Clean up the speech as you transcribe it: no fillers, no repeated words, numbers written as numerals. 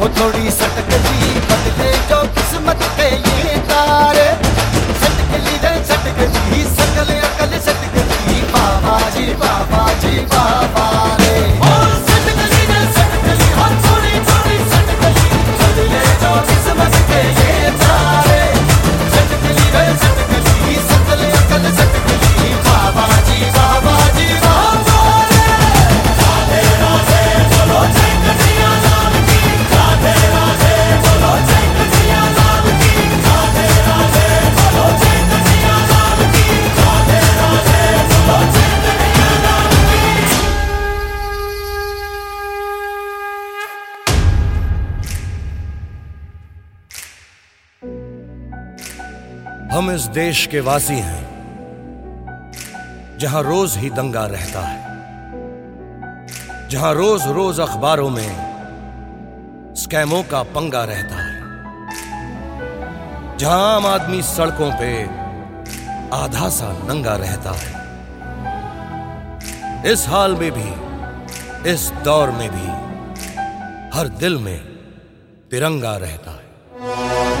वो थोड़ी सटकली बदले जो किस्मत के ये तारे, सटकली रे सटकली सकल अकल सटकली, बाबा जी बाबा जी बाबा रे। सटकली रे सटकली हो थोड़ी थोड़ी सटकली बदले जो किस्मत के ये तारे, सटकली रे सटकली सकल अकल सटकली, बाबा जी बाबा जी बाबा रे। राधे राधे बोलो जय कन्हैया लाल की, राधे राधे बोलो जय कन्हैया लाल की, राधे राधे बोलो जय कन्हैया लाल की, राधे राधे बोलो जय कन्हैया लाल की। हम इस देश के वासी हैं जहां रोज ही दंगा रहता है, जहां रोज रोज अखबारों में स्कैमों का पंगा रहता है, जहां आम आदमी सड़कों पे आधा सा नंगा रहता है। इस हाल में भी, इस दौर में भी हर दिल में तिरंगा रहता है।